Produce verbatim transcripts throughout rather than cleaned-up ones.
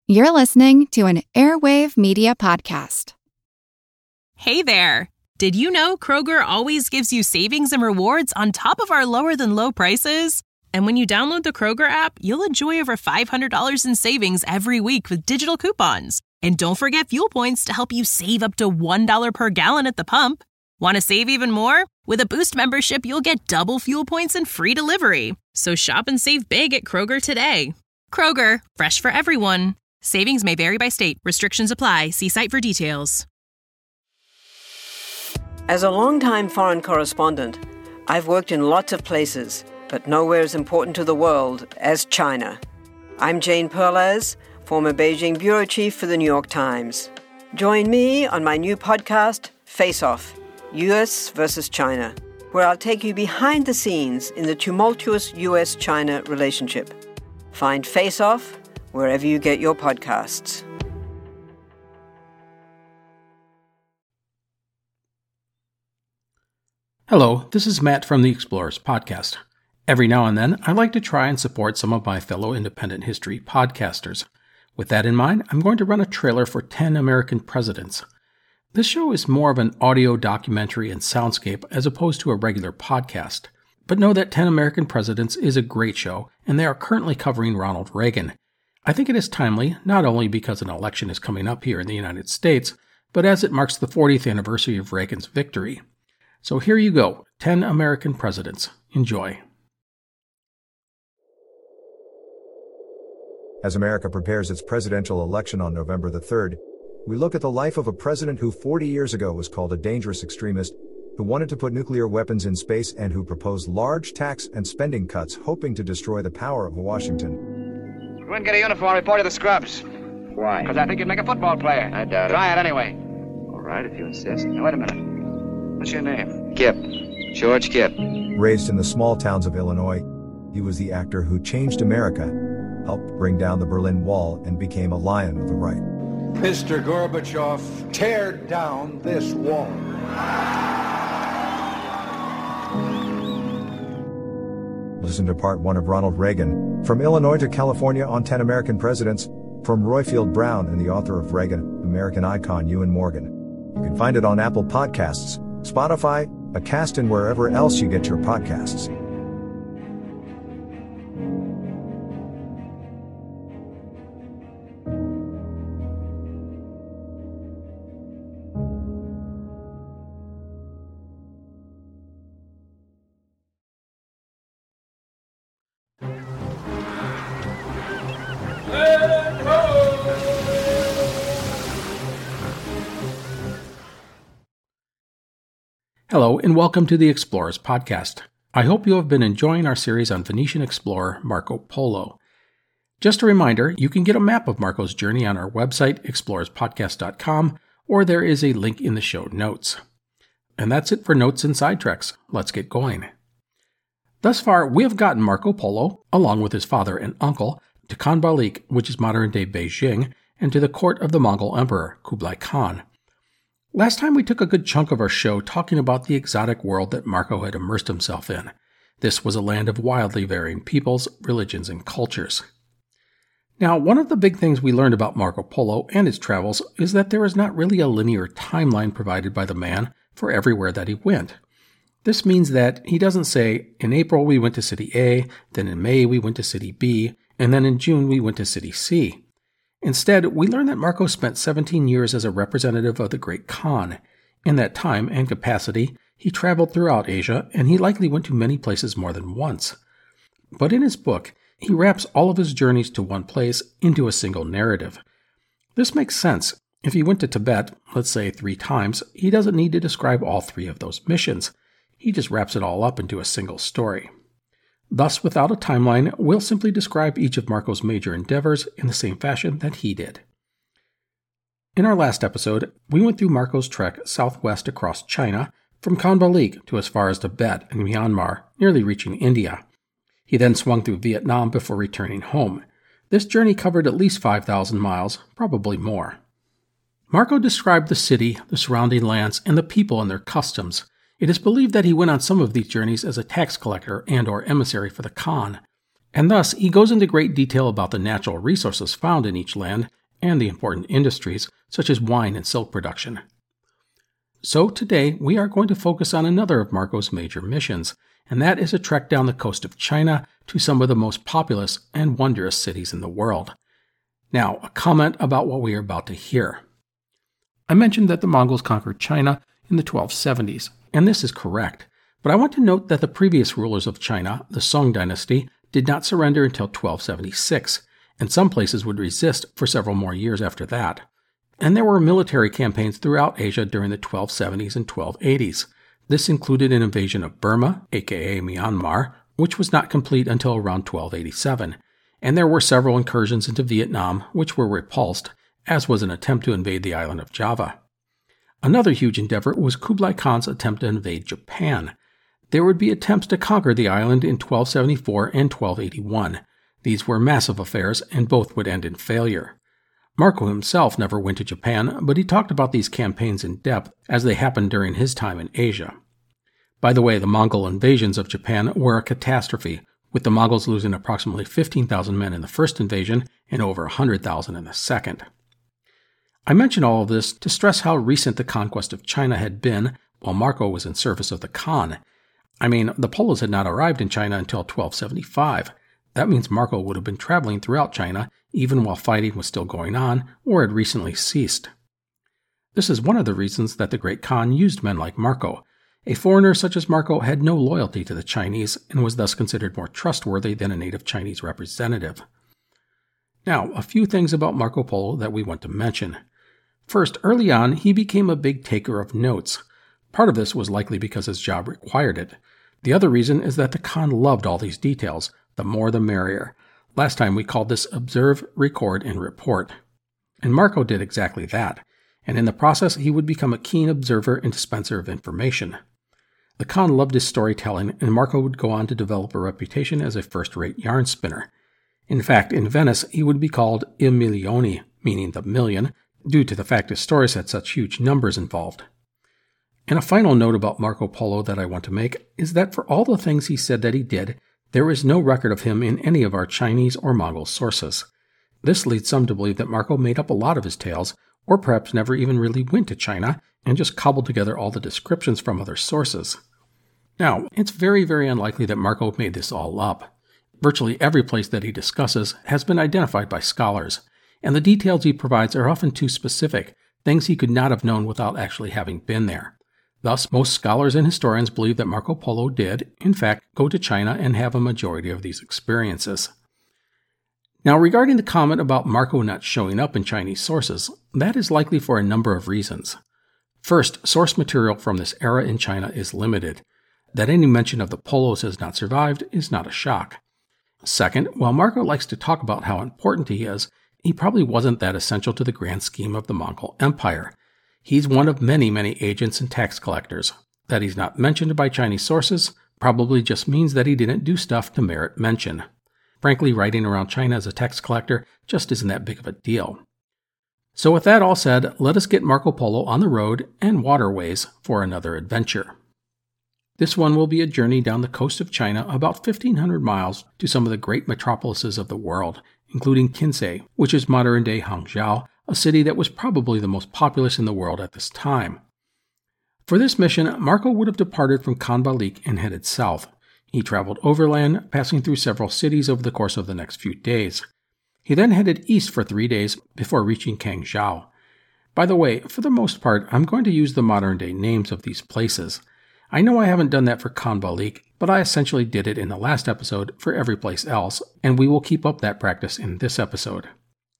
You're listening to an Airwave Media Podcast. Hey there! Did you know Kroger always gives you savings and rewards on top of our lower-than-low prices? And when you download the Kroger app, you'll enjoy over five hundred dollars in savings every week with digital coupons. And don't forget fuel points to help you save up to one dollar per gallon at the pump. Want to save even more? With a Boost membership, you'll get double fuel points and free delivery. So shop and save big at Kroger today. Kroger, fresh for everyone. Savings may vary by state. Restrictions apply. See site for details. As a longtime foreign correspondent, I've worked in lots of places, but nowhere as important to the world as China. I'm Jane Perlez, former Beijing bureau chief for the New York Times. Join me on my new podcast, Face Off, U S versus China, where I'll take you behind the scenes in the tumultuous U S China relationship. Find Face Off wherever you get your podcasts. Hello, this is Matt from the Explorers Podcast. Every now and then, I like to try and support some of my fellow independent history podcasters. With that in mind, I'm going to run a trailer for ten American Presidents. This show is more of an audio documentary and soundscape as opposed to a regular podcast. But know that ten American Presidents is a great show, and they are currently covering Ronald Reagan. I think it is timely, not only because an election is coming up here in the United States, but as it marks the fortieth anniversary of Reagan's victory. So here you go, ten American Presidents. Enjoy. As America prepares its presidential election on November the third, we look at the life of a president who forty years ago was called a dangerous extremist, who wanted to put nuclear weapons in space and who proposed large tax and spending cuts hoping to destroy the power of Washington. Go and get a uniform, report to the scrubs. Why? Because I think you'd make a football player. I doubt it. Try it anyway. All right, if you insist. Now, wait a minute. What's your name? Kip. George Kip. Raised in the small towns of Illinois, he was the actor who changed America, helped bring down the Berlin Wall, and became a lion of the right. Mister Gorbachev, tear down this wall. Listen to part one of Ronald Reagan, From Illinois to California on ten American Presidents, from Royfield Brown and the author of Reagan, American icon Ewan Morgan. You can find it on Apple Podcasts, Spotify, Acast, and wherever else you get your podcasts. Hello, and welcome to the Explorers Podcast. I hope you have been enjoying our series on Venetian explorer Marco Polo. Just a reminder, you can get a map of Marco's journey on our website, explorers podcast dot com, or there is a link in the show notes. And that's it for notes and sidetracks. Let's get going. Thus far, we have gotten Marco Polo, along with his father and uncle, to Khanbaliq, which is modern-day Beijing, and to the court of the Mongol Emperor, Kublai Khan. Last time we took a good chunk of our show talking about the exotic world that Marco had immersed himself in. This was a land of wildly varying peoples, religions, and cultures. Now, one of the big things we learned about Marco Polo and his travels is that there is not really a linear timeline provided by the man for everywhere that he went. This means that he doesn't say, in April we went to city A, then in May we went to city B, and then in June we went to city C. Instead, we learn that Marco spent seventeen years as a representative of the Great Khan. In that time and capacity, he traveled throughout Asia, and he likely went to many places more than once. But in his book, he wraps all of his journeys to one place into a single narrative. This makes sense. If he went to Tibet, let's say three times, he doesn't need to describe all three of those missions. He just wraps it all up into a single story. Thus, without a timeline, we'll simply describe each of Marco's major endeavors in the same fashion that he did. In our last episode, we went through Marco's trek southwest across China, from Khanbaliq to as far as Tibet and Myanmar, nearly reaching India. He then swung through Vietnam before returning home. This journey covered at least five thousand miles, probably more. Marco described the city, the surrounding lands, and the people and their customs. It is believed that he went on some of these journeys as a tax collector and or emissary for the Khan. And thus, he goes into great detail about the natural resources found in each land and the important industries, such as wine and silk production. So today, we are going to focus on another of Marco's major missions, and that is a trek down the coast of China to some of the most populous and wondrous cities in the world. Now, a comment about what we are about to hear. I mentioned that the Mongols conquered China in the twelve seventies, and this is correct, but I want to note that the previous rulers of China, the Song dynasty, did not surrender until twelve seventy-six, and some places would resist for several more years after that. And there were military campaigns throughout Asia during the twelve seventies and twelve eighties. This included an invasion of Burma, aka Myanmar, which was not complete until around twelve eighty-seven, and there were several incursions into Vietnam which were repulsed, as was an attempt to invade the island of Java. Another huge endeavor was Kublai Khan's attempt to invade Japan. There would be attempts to conquer the island in twelve seventy-four and twelve eighty-one. These were massive affairs, and both would end in failure. Marco himself never went to Japan, but he talked about these campaigns in depth as they happened during his time in Asia. By the way, the Mongol invasions of Japan were a catastrophe, with the Mongols losing approximately fifteen thousand men in the first invasion and over one hundred thousand in the second. I mention all of this to stress how recent the conquest of China had been while Marco was in service of the Khan. I mean, the Polos had not arrived in China until twelve seventy-five. That means Marco would have been traveling throughout China even while fighting was still going on or had recently ceased. This is one of the reasons that the great Khan used men like Marco. A foreigner such as Marco had no loyalty to the Chinese and was thus considered more trustworthy than a native Chinese representative. Now, a few things about Marco Polo that we want to mention. First, early on, he became a big taker of notes. Part of this was likely because his job required it. The other reason is that the Khan loved all these details. The more the merrier. Last time we called this observe, record, and report. And Marco did exactly that. And in the process, he would become a keen observer and dispenser of information. The Khan loved his storytelling, and Marco would go on to develop a reputation as a first-rate yarn spinner. In fact, in Venice, he would be called Il Milione, meaning the million, due to the fact his stories had such huge numbers involved. And a final note about Marco Polo that I want to make is that for all the things he said that he did, there is no record of him in any of our Chinese or Mongol sources. This leads some to believe that Marco made up a lot of his tales, or perhaps never even really went to China, and just cobbled together all the descriptions from other sources. Now, it's very, very unlikely that Marco made this all up. Virtually every place that he discusses has been identified by scholars, and the details he provides are often too specific, things he could not have known without actually having been there. Thus, most scholars and historians believe that Marco Polo did, in fact, go to China and have a majority of these experiences. Now, regarding the comment about Marco not showing up in Chinese sources, that is likely for a number of reasons. First, source material from this era in China is limited. That any mention of the Polos has not survived is not a shock. Second, while Marco likes to talk about how important he is, he probably wasn't that essential to the grand scheme of the Mongol Empire. He's one of many, many agents and tax collectors. That he's not mentioned by Chinese sources probably just means that he didn't do stuff to merit mention. Frankly, riding around China as a tax collector just isn't that big of a deal. So with that all said, let us get Marco Polo on the road and waterways for another adventure. This one will be a journey down the coast of China about fifteen hundred miles to some of the great metropolises of the world, including Kinsay, which is modern-day Hangzhou, a city that was probably the most populous in the world at this time. For this mission, Marco would have departed from Khanbalik and headed south. He traveled overland, passing through several cities over the course of the next few days. He then headed east for three days before reaching Kangzhou. By the way, for the most part, I'm going to use the modern-day names of these places. I know I haven't done that for Khanbalik, but I essentially did it in the last episode for every place else, and we will keep up that practice in this episode.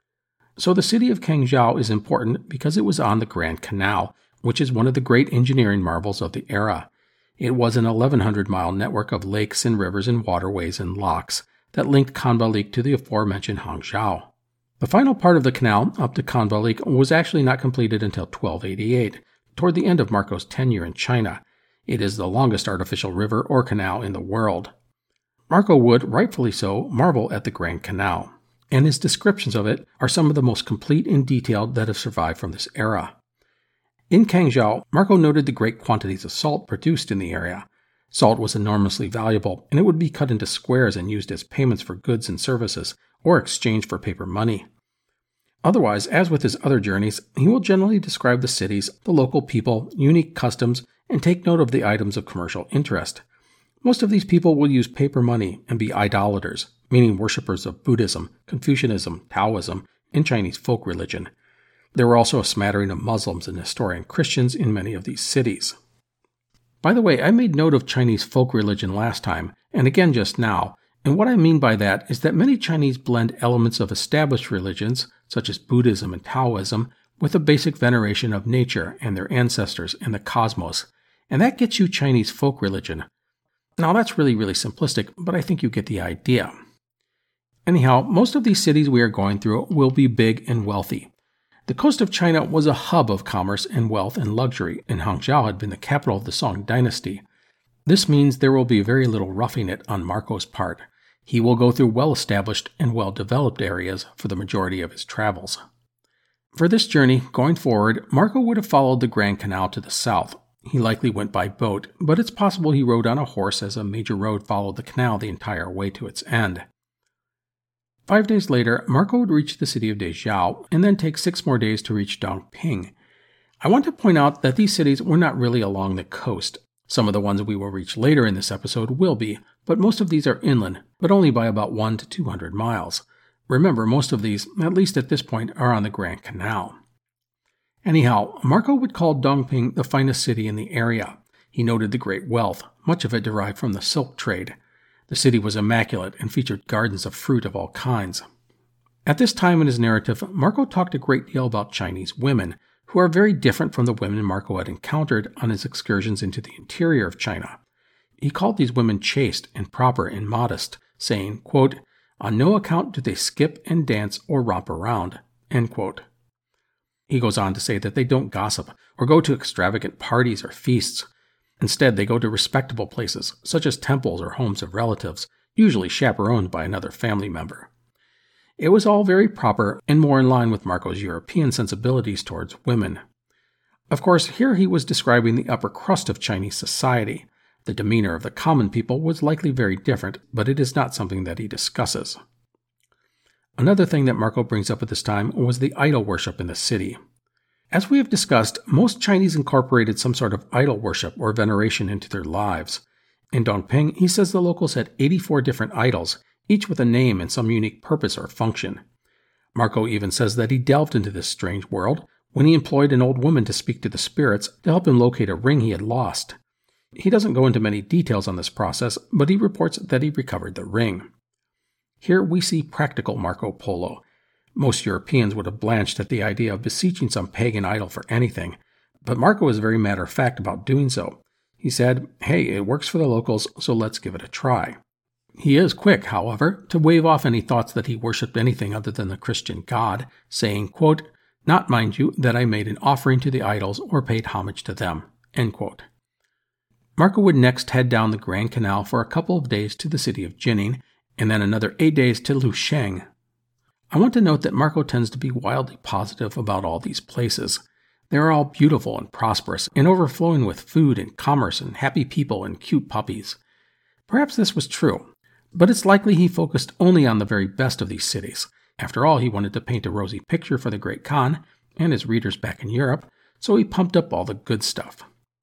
So the city of Kangzhou is important because it was on the Grand Canal, which is one of the great engineering marvels of the era. It was an eleven hundred mile network of lakes and rivers and waterways and locks that linked Khanbalik to the aforementioned Hangzhou. The final part of the canal up to Khanbalik was actually not completed until twelve eighty-eight, toward the end of Marco's tenure in China. It is the longest artificial river or canal in the world. Marco would, rightfully so, marvel at the Grand Canal, and his descriptions of it are some of the most complete and detailed that have survived from this era. In Kangzhou, Marco noted the great quantities of salt produced in the area. Salt was enormously valuable, and it would be cut into squares and used as payments for goods and services, or exchanged for paper money. Otherwise, as with his other journeys, he will generally describe the cities, the local people, unique customs, and take note of the items of commercial interest. Most of these people will use paper money and be idolaters, meaning worshippers of Buddhism, Confucianism, Taoism, and Chinese folk religion. There were also a smattering of Muslims and Nestorian Christians in many of these cities. By the way, I made note of Chinese folk religion last time, and again just now, and what I mean by that is that many Chinese blend elements of established religions, such as Buddhism and Taoism, with a basic veneration of nature and their ancestors and the cosmos, and that gets you Chinese folk religion. Now that's really, really simplistic, but I think you get the idea. Anyhow, most of these cities we are going through will be big and wealthy. The coast of China was a hub of commerce and wealth and luxury, and Hangzhou had been the capital of the Song dynasty. This means there will be very little roughing it on Marco's part. He will go through well-established and well-developed areas for the majority of his travels. For this journey, going forward, Marco would have followed the Grand Canal to the south. He likely went by boat, but it's possible he rode on a horse as a major road followed the canal the entire way to its end. Five days later, Marco would reach the city of Dezhou, and then take six more days to reach Dongping. I want to point out that these cities were not really along the coast. Some of the ones we will reach later in this episode will be, but most of these are inland, but only by about one to two hundred miles. Remember, most of these, at least at this point, are on the Grand Canal. Anyhow, Marco would call Dongping the finest city in the area. He noted the great wealth, much of it derived from the silk trade. The city was immaculate and featured gardens of fruit of all kinds. At this time in his narrative, Marco talked a great deal about Chinese women, who are very different from the women Marco had encountered on his excursions into the interior of China. He called these women chaste and proper and modest, saying, quote, "On no account do they skip and dance or romp around," end quote. He goes on to say that they don't gossip or go to extravagant parties or feasts. Instead, they go to respectable places, such as temples or homes of relatives, usually chaperoned by another family member. It was all very proper and more in line with Marco's European sensibilities towards women. Of course, here he was describing the upper crust of Chinese society. The demeanor of the common people was likely very different, but it is not something that he discusses. Another thing that Marco brings up at this time was the idol worship in the city. As we have discussed, most Chinese incorporated some sort of idol worship or veneration into their lives. In Dongping, he says the locals had eighty-four different idols, each with a name and some unique purpose or function. Marco even says that he delved into this strange world when he employed an old woman to speak to the spirits to help him locate a ring he had lost. He doesn't go into many details on this process, but he reports that he recovered the ring. Here we see practical Marco Polo. Most Europeans would have blanched at the idea of beseeching some pagan idol for anything, but Marco was very matter-of-fact about doing so. He said, "Hey, it works for the locals, so let's give it a try." He is quick, however, to wave off any thoughts that he worshipped anything other than the Christian God, saying, quote, "Not, mind you, that I made an offering to the idols or paid homage to them," end quote. Marco would next head down the Grand Canal for a couple of days to the city of Jining, and then another eight days to Lusheng. I want to note that Marco tends to be wildly positive about all these places. They are all beautiful and prosperous, and overflowing with food and commerce and happy people and cute puppies. Perhaps this was true, but it's likely he focused only on the very best of these cities. After all, he wanted to paint a rosy picture for the Great Khan and his readers back in Europe, so he pumped up all the good stuff.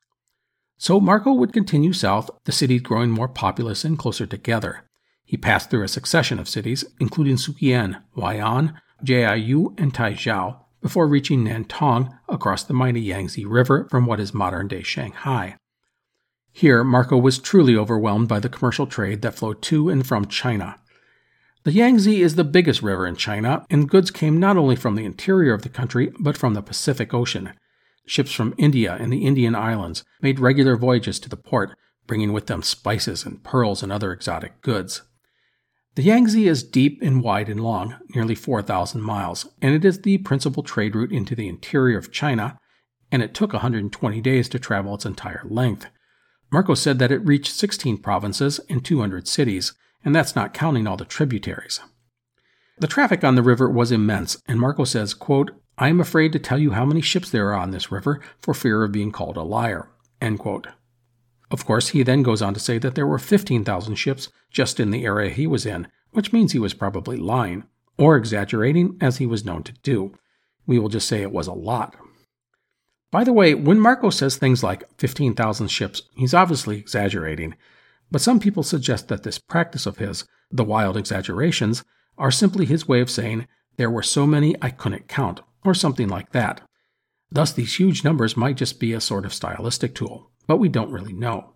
So Marco would continue south, the cities growing more populous and closer together. He passed through a succession of cities, including Suqian, Huai'an, Jiayu, and Taizhou, before reaching Nantong across the mighty Yangtze River from what is modern-day Shanghai. Here, Marco was truly overwhelmed by the commercial trade that flowed to and from China. The Yangtze is the biggest river in China, and goods came not only from the interior of the country, but from the Pacific Ocean. Ships from India and the Indian Islands made regular voyages to the port, bringing with them spices and pearls and other exotic goods. The Yangtze is deep and wide and long, nearly four thousand miles, and it is the principal trade route into the interior of China, and it took one hundred twenty days to travel its entire length. Marco said that it reached sixteen provinces and two hundred cities, and that's not counting all the tributaries. The traffic on the river was immense, and Marco says, quote, "I am afraid to tell you how many ships there are on this river for fear of being called a liar," end quote. Of course, he then goes on to say that there were fifteen thousand ships just in the area he was in, which means he was probably lying, or exaggerating as he was known to do. We will just say it was a lot. By the way, when Marco says things like fifteen thousand ships, he's obviously exaggerating, but some people suggest that this practice of his, the wild exaggerations, are simply his way of saying, there were so many I couldn't count, or something like that. Thus, these huge numbers might just be a sort of stylistic tool, but we don't really know.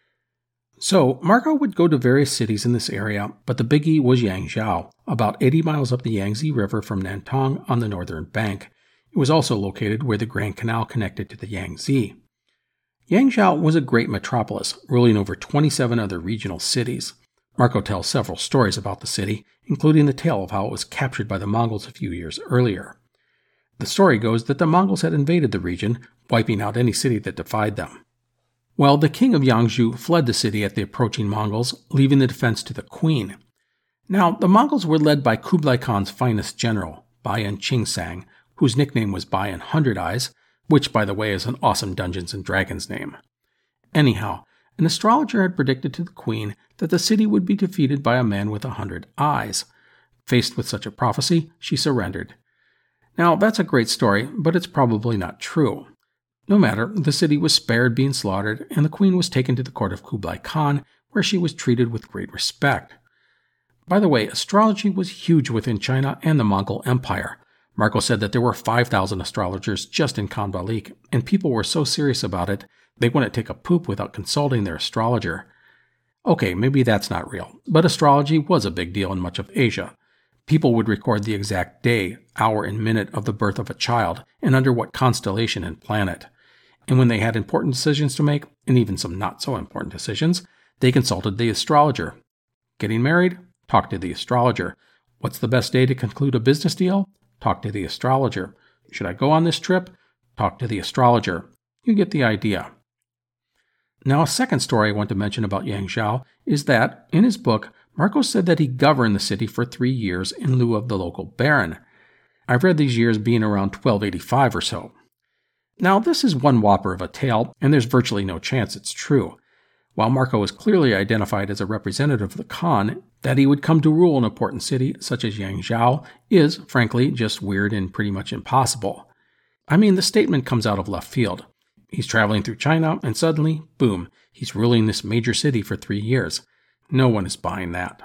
So, Marco would go to various cities in this area, but the biggie was Yangzhou, about eighty miles up the Yangtze River from Nantong on the northern bank. It was also located where the Grand Canal connected to the Yangtze. Yangzhou was a great metropolis, ruling over twenty-seven other regional cities. Marco tells several stories about the city, including the tale of how it was captured by the Mongols a few years earlier. The story goes that the Mongols had invaded the region, wiping out any city that defied them. Well, the king of Yangzhou fled the city at the approaching Mongols, leaving the defense to the queen. Now, the Mongols were led by Kublai Khan's finest general, Bayan Qingsang, whose nickname was Bayan Hundred Eyes, which, by the way, is an awesome Dungeons and Dragons name. Anyhow, an astrologer had predicted to the queen that the city would be defeated by a man with a hundred eyes. Faced with such a prophecy, she surrendered. Now, that's a great story, but it's probably not true. No matter, the city was spared being slaughtered, and the queen was taken to the court of Kublai Khan, where she was treated with great respect. By the way, astrology was huge within China and the Mongol Empire. Marco said that there were five thousand astrologers just in Khanbalik, and people were so serious about it, they wouldn't take a poop without consulting their astrologer. Okay, maybe that's not real, but astrology was a big deal in much of Asia. People would record the exact day, hour, and minute of the birth of a child, and under what constellation and planet. And when they had important decisions to make, and even some not-so-important decisions, they consulted the astrologer. Getting married? Talk to the astrologer. What's the best day to conclude a business deal? Talk to the astrologer. Should I go on this trip? Talk to the astrologer. You get the idea. Now, a second story I want to mention about Yangzhou is that, in his book, Marco said that he governed the city for three years in lieu of the local baron. I've read these years being around twelve eighty-five or so. Now, this is one whopper of a tale, and there's virtually no chance it's true. While Marco is clearly identified as a representative of the Khan, that he would come to rule an important city such as Yangzhou is, frankly, just weird and pretty much impossible. I mean, the statement comes out of left field. He's traveling through China, and suddenly, boom, he's ruling this major city for three years. No one is buying that.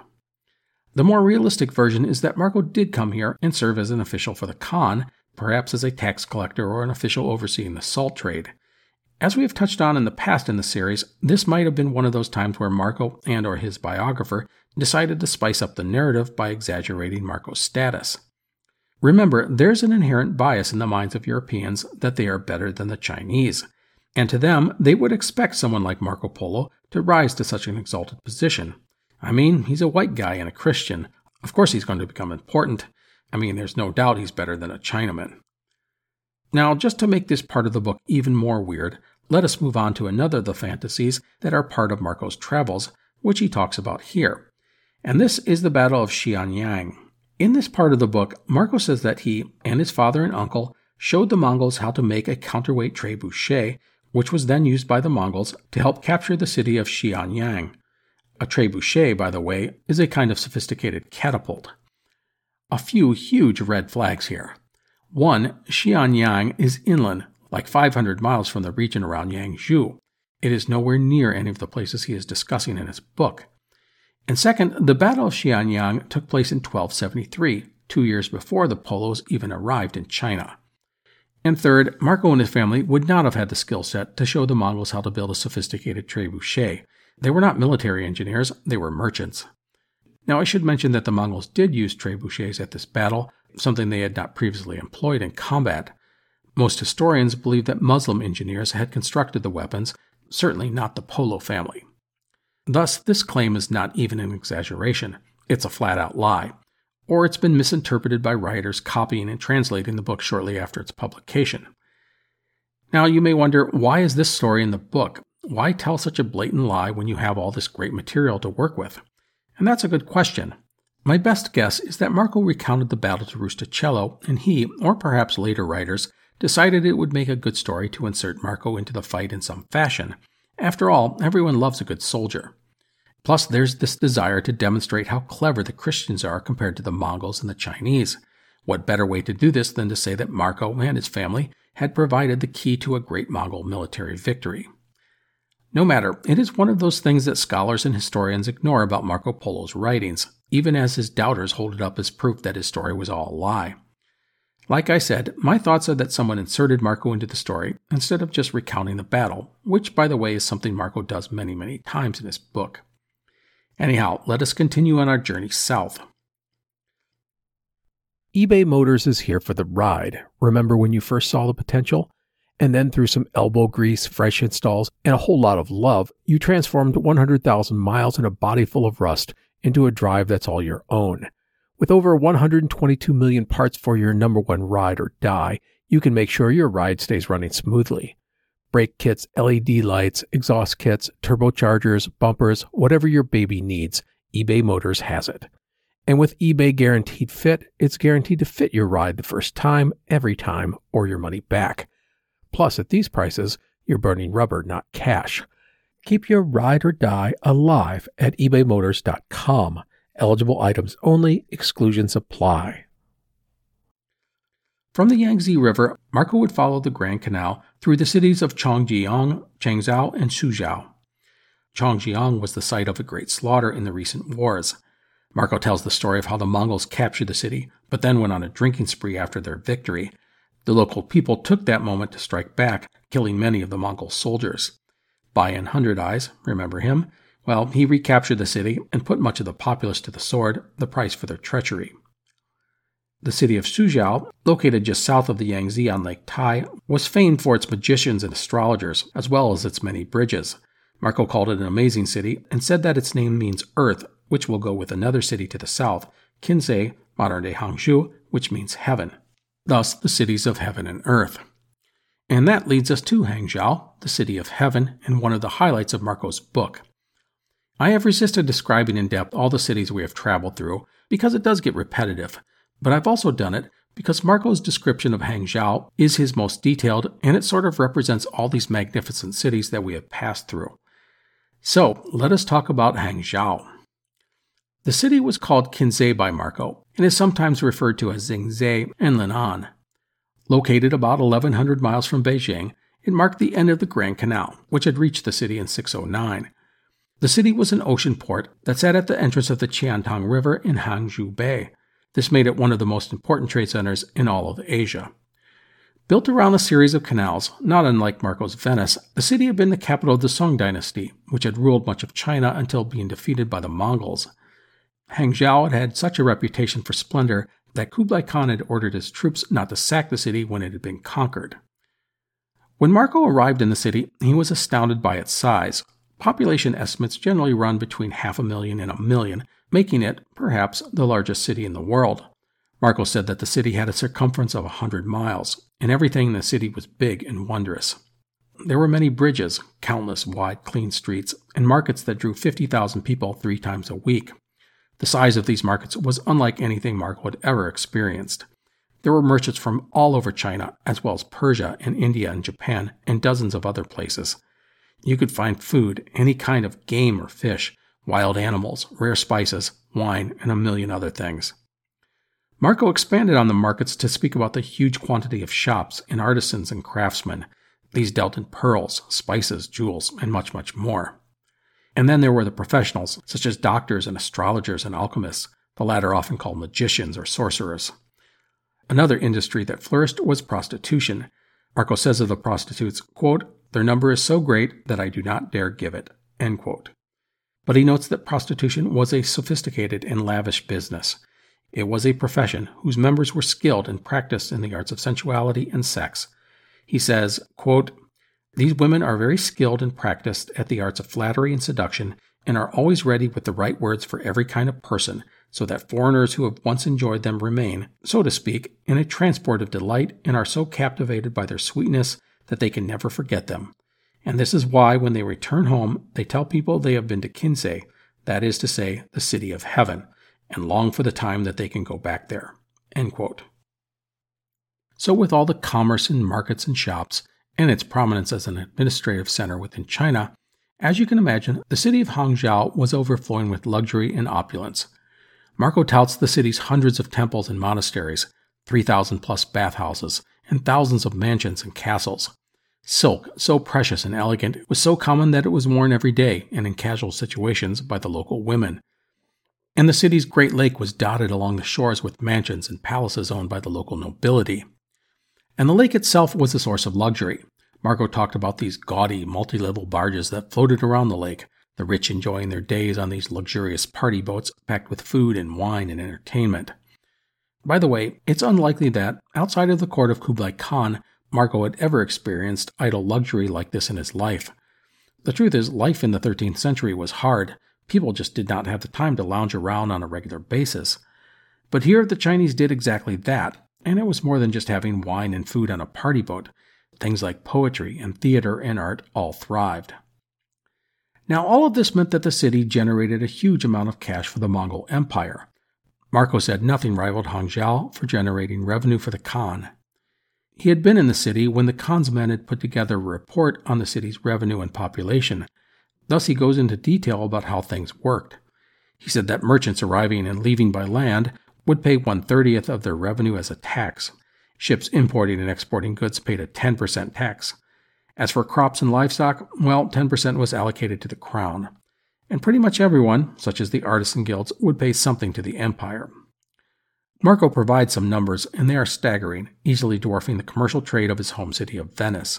The more realistic version is that Marco did come here and serve as an official for the Khan, perhaps as a tax collector or an official overseeing the salt trade. As we have touched on in the past in the series, this might have been one of those times where Marco and or his biographer decided to spice up the narrative by exaggerating Marco's status. Remember, there's an inherent bias in the minds of Europeans that they are better than the Chinese, and to them, they would expect someone like Marco Polo to rise to such an exalted position. I mean, he's a white guy and a Christian. Of course he's going to become important. I mean, there's no doubt he's better than a Chinaman. Now, just to make this part of the book even more weird, let us move on to another of the fantasies that are part of Marco's travels, which he talks about here. And this is the Battle of Xianyang. In this part of the book, Marco says that he and his father and uncle showed the Mongols how to make a counterweight trebuchet, which was then used by the Mongols to help capture the city of Xianyang. A trebuchet, by the way, is a kind of sophisticated catapult. A few huge red flags here. One, Xianyang is inland, like five hundred miles from the region around Yangzhou. It is nowhere near any of the places he is discussing in his book. And second, the Battle of Xianyang took place in twelve seventy-three, two years before the Polos even arrived in China. And third, Marco and his family would not have had the skill set to show the Mongols how to build a sophisticated trebuchet. They were not military engineers, they were merchants. Now, I should mention that the Mongols did use trebuchets at this battle, something they had not previously employed in combat. Most historians believe that Muslim engineers had constructed the weapons, certainly not the Polo family. Thus, this claim is not even an exaggeration. It's a flat-out lie. Or it's been misinterpreted by writers copying and translating the book shortly after its publication. Now, you may wonder, why is this story in the book? Why tell such a blatant lie when you have all this great material to work with? And that's a good question. My best guess is that Marco recounted the battle to Rustichello, and he, or perhaps later writers, decided it would make a good story to insert Marco into the fight in some fashion, After all, everyone loves a good soldier. Plus, there's this desire to demonstrate how clever the Christians are compared to the Mongols and the Chinese. What better way to do this than to say that Marco and his family had provided the key to a great Mongol military victory? No matter, it is one of those things that scholars and historians ignore about Marco Polo's writings, even as his doubters hold it up as proof that his story was all a lie. Like I said, my thoughts are that someone inserted Marco into the story instead of just recounting the battle, which, by the way, is something Marco does many, many times in his book. Anyhow, let us continue on our journey south. eBay Motors is here for the ride. Remember when you first saw the potential? And then through some elbow grease, fresh installs, and a whole lot of love, you transformed one hundred thousand miles and a body full of rust into a drive that's all your own. With over one hundred twenty-two million parts for your number one ride or die, you can make sure your ride stays running smoothly. Brake kits, L E D lights, exhaust kits, turbochargers, bumpers, whatever your baby needs, eBay Motors has it. And with eBay Guaranteed Fit, it's guaranteed to fit your ride the first time, every time, or your money back. Plus, at these prices, you're burning rubber, not cash. Keep your ride or die alive at ebay motors dot com. Eligible items only, exclusions apply. From the Yangtze River, Marco would follow the Grand Canal through the cities of Chongjiang, Changzhou, and Suzhou. Chongjiang was the site of a great slaughter in the recent wars. Marco tells the story of how the Mongols captured the city, but then went on a drinking spree after their victory. The local people took that moment to strike back, killing many of the Mongol soldiers. Bayan Hundred Eyes, remember him? Well, he recaptured the city and put much of the populace to the sword, the price for their treachery. The city of Suzhou, located just south of the Yangtze on Lake Tai, was famed for its magicians and astrologers, as well as its many bridges. Marco called it an amazing city and said that its name means earth, which will go with another city to the south, Kinsei, modern-day Hangzhou, which means heaven. Thus, the cities of heaven and earth. And that leads us to Hangzhou, the city of heaven, and one of the highlights of Marco's book. I have resisted describing in depth all the cities we have traveled through because it does get repetitive, but I've also done it because Marco's description of Hangzhou is his most detailed, and it sort of represents all these magnificent cities that we have passed through. So, let us talk about Hangzhou. The city was called Kinsei by Marco, and is sometimes referred to as Xingzhou and Linan. Located about eleven hundred miles from Beijing, it marked the end of the Grand Canal, which had reached the city in six oh nine. The city was an ocean port that sat at the entrance of the Qiantang River in Hangzhou Bay. This made it one of the most important trade centers in all of Asia. Built around a series of canals, not unlike Marco's Venice, the city had been the capital of the Song dynasty, which had ruled much of China until being defeated by the Mongols. Hangzhou had had such a reputation for splendor that Kublai Khan had ordered his troops not to sack the city when it had been conquered. When Marco arrived in the city, he was astounded by its size. Population estimates generally run between half a million and a million, making it, perhaps, the largest city in the world. Marco said that the city had a circumference of a hundred miles, and everything in the city was big and wondrous. There were many bridges, countless wide, clean streets, and markets that drew fifty thousand people three times a week. The size of these markets was unlike anything Marco had ever experienced. There were merchants from all over China, as well as Persia and India and Japan, and dozens of other places. You could find food, any kind of game or fish, wild animals, rare spices, wine, and a million other things. Marco expanded on the markets to speak about the huge quantity of shops and artisans and craftsmen. These dealt in pearls, spices, jewels, and much, much more. And then there were the professionals, such as doctors and astrologers and alchemists, the latter often called magicians or sorcerers. Another industry that flourished was prostitution. Marco says of the prostitutes, quote, "Their number is so great that I do not dare give it," end quote. But he notes that prostitution was a sophisticated and lavish business. It was a profession whose members were skilled and practiced in the arts of sensuality and sex. He says, quote, "These women are very skilled and practiced at the arts of flattery and seduction, and are always ready with the right words for every kind of person, so that foreigners who have once enjoyed them remain, so to speak, in a transport of delight, and are so captivated by their sweetness that they can never forget them. And this is why, when they return home, they tell people they have been to Kinsei, that is to say, the city of heaven, and long for the time that they can go back there." End quote. So with all the commerce and markets and shops, and its prominence as an administrative center within China, As you can imagine, the city of Hangzhou was overflowing with luxury and opulence. Marco touts the city's hundreds of temples and monasteries, three thousand plus bathhouses, and thousands of mansions and castles. Silk, so precious and elegant, was so common that it was worn every day and in casual situations by the local women. And the city's great lake was dotted along the shores with mansions and palaces owned by the local nobility. And the lake itself was a source of luxury. Marco talked about these gaudy, multi-level barges that floated around the lake, the rich enjoying their days on these luxurious party boats packed with food and wine and entertainment. By the way, it's unlikely that, outside of the court of Kublai Khan, Marco had ever experienced idle luxury like this in his life. The truth is, life in the thirteenth century was hard. People just did not have the time to lounge around on a regular basis. But here the Chinese did exactly that, and it was more than just having wine and food on a party boat. Things like poetry and theater and art all thrived. Now, all of this meant that the city generated a huge amount of cash for the Mongol Empire. Marco said nothing rivaled Hangzhou for generating revenue for the Khan. He had been in the city when the Khan's men had put together a report on the city's revenue and population. Thus, he goes into detail about how things worked. He said that merchants arriving and leaving by land would pay one-thirtieth of their revenue as a tax. Ships importing and exporting goods paid a ten percent tax. As for crops and livestock, well, ten percent was allocated to the crown. And pretty much everyone, such as the artisan guilds, would pay something to the empire. Marco provides some numbers, and they are staggering, easily dwarfing the commercial trade of his home city of Venice.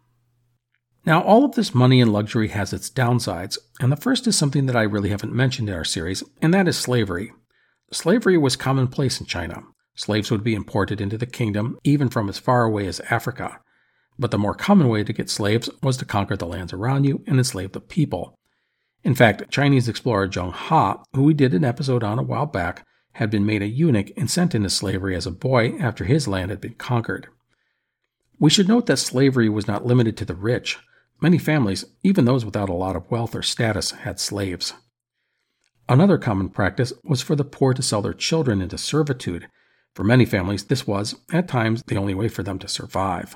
Now, all of this money and luxury has its downsides, and the first is something that I really haven't mentioned in our series, and that is slavery. Slavery was commonplace in China. Slaves would be imported into the kingdom, even from as far away as Africa. But the more common way to get slaves was to conquer the lands around you and enslave the people. In fact, Chinese explorer Zheng He, who we did an episode on a while back, had been made a eunuch and sent into slavery as a boy after his land had been conquered. We should note that slavery was not limited to the rich. Many families, even those without a lot of wealth or status, had slaves. Another common practice was for the poor to sell their children into servitude. For many families, this was, at times, the only way for them to survive.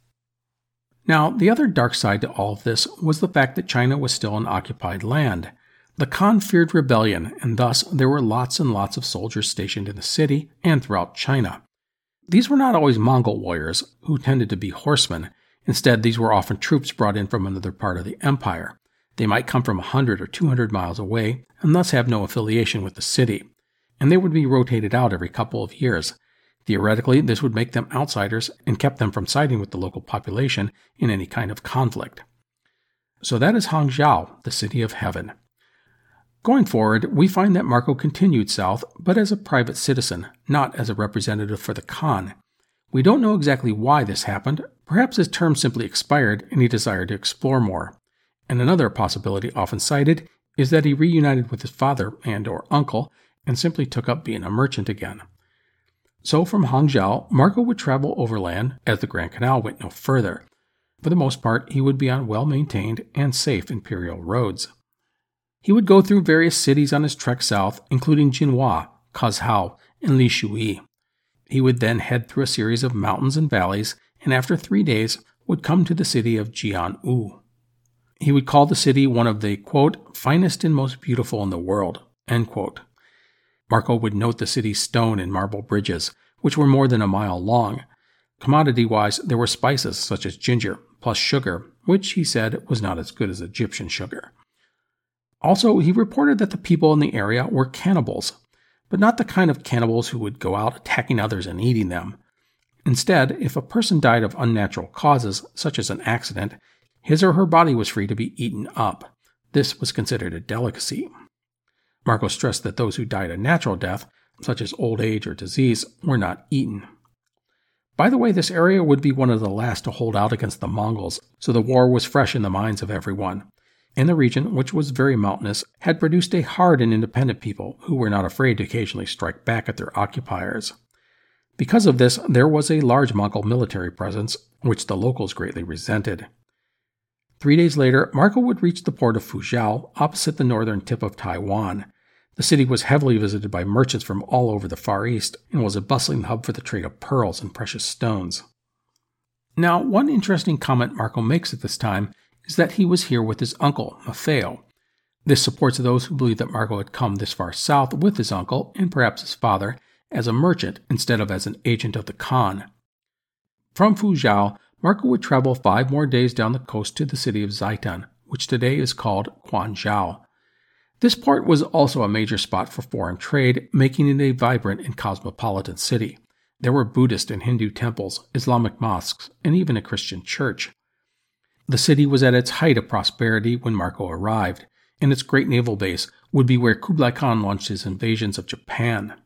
Now, the other dark side to all of this was the fact that China was still an occupied land. The Khan feared rebellion, and thus there were lots and lots of soldiers stationed in the city and throughout China. These were not always Mongol warriors, who tended to be horsemen. Instead, these were often troops brought in from another part of the empire. They might come from one hundred or two hundred miles away, and thus have no affiliation with the city. And they would be rotated out every couple of years. Theoretically, this would make them outsiders and kept them from siding with the local population in any kind of conflict. So that is Hangzhou, the city of heaven. Going forward, we find that Marco continued south, but as a private citizen, not as a representative for the Khan. We don't know exactly why this happened. Perhaps his term simply expired and he desired to explore more. And another possibility often cited is that he reunited with his father and or uncle and simply took up being a merchant again. So from Hangzhou, Marco would travel overland as the Grand Canal went no further. For the most part, he would be on well-maintained and safe imperial roads. He would go through various cities on his trek south, including Jinhua, Kazhou, and Lishui. He would then head through a series of mountains and valleys, and after three days would come to the city of Jianwu. He would call the city one of the, quote, finest and most beautiful in the world, end quote. Marco would note the city's stone and marble bridges, which were more than a mile long. Commodity-wise, there were spices such as ginger, plus sugar, which he said was not as good as Egyptian sugar. Also, he reported that the people in the area were cannibals, but not the kind of cannibals who would go out attacking others and eating them. Instead, if a person died of unnatural causes, such as an accident, his or her body was free to be eaten up. This was considered a delicacy. Marco stressed that those who died a natural death, such as old age or disease, were not eaten. By the way, this area would be one of the last to hold out against the Mongols, so the war was fresh in the minds of everyone. And the region, which was very mountainous, had produced a hard and independent people who were not afraid to occasionally strike back at their occupiers. Because of this, there was a large Mongol military presence, which the locals greatly resented. Three days later, Marco would reach the port of Fuzhou, opposite the northern tip of Taiwan. The city was heavily visited by merchants from all over the Far East and was a bustling hub for the trade of pearls and precious stones. Now, one interesting comment Marco makes at this time is that he was here with his uncle, Maffeo. This supports those who believe that Marco had come this far south with his uncle, and perhaps his father, as a merchant instead of as an agent of the Khan. From Fuzhou, Marco would travel five more days down the coast to the city of Zaitan, which today is called Quanzhou. This port was also a major spot for foreign trade, making it a vibrant and cosmopolitan city. There were Buddhist and Hindu temples, Islamic mosques, and even a Christian church. The city was at its height of prosperity when Marco arrived, and its great naval base would be where Kublai Khan launched his invasions of Japan.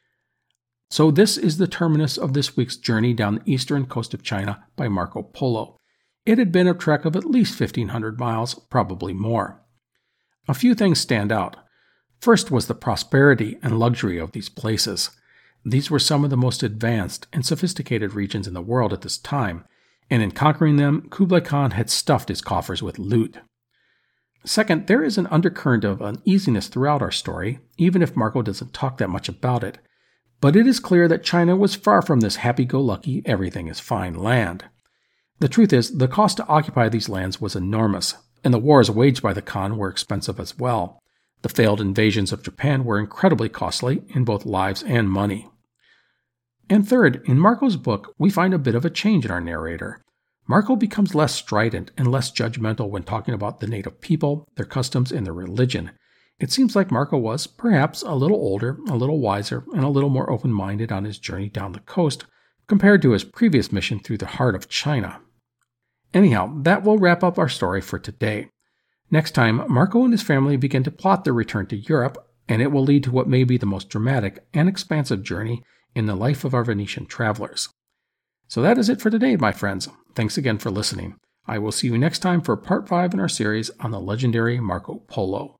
So this is the terminus of this week's journey down the eastern coast of China by Marco Polo. It had been a trek of at least fifteen hundred miles, probably more. A few things stand out. First was the prosperity and luxury of these places. These were some of the most advanced and sophisticated regions in the world at this time, and in conquering them, Kublai Khan had stuffed his coffers with loot. Second, there is an undercurrent of uneasiness throughout our story, even if Marco doesn't talk that much about it. But it is clear that China was far from this happy-go-lucky, everything-is-fine land. The truth is, the cost to occupy these lands was enormous, and the wars waged by the Khan were expensive as well. The failed invasions of Japan were incredibly costly in both lives and money. And third, in Marco's book, we find a bit of a change in our narrator. Marco becomes less strident and less judgmental when talking about the native people, their customs, and their religion. It seems like Marco was, perhaps, a little older, a little wiser, and a little more open-minded on his journey down the coast compared to his previous mission through the heart of China. Anyhow, that will wrap up our story for today. Next time, Marco and his family begin to plot their return to Europe, and it will lead to what may be the most dramatic and expansive journey in the life of our Venetian travelers. So that is it for today, my friends. Thanks again for listening. I will see you next time for part five in our series on the legendary Marco Polo.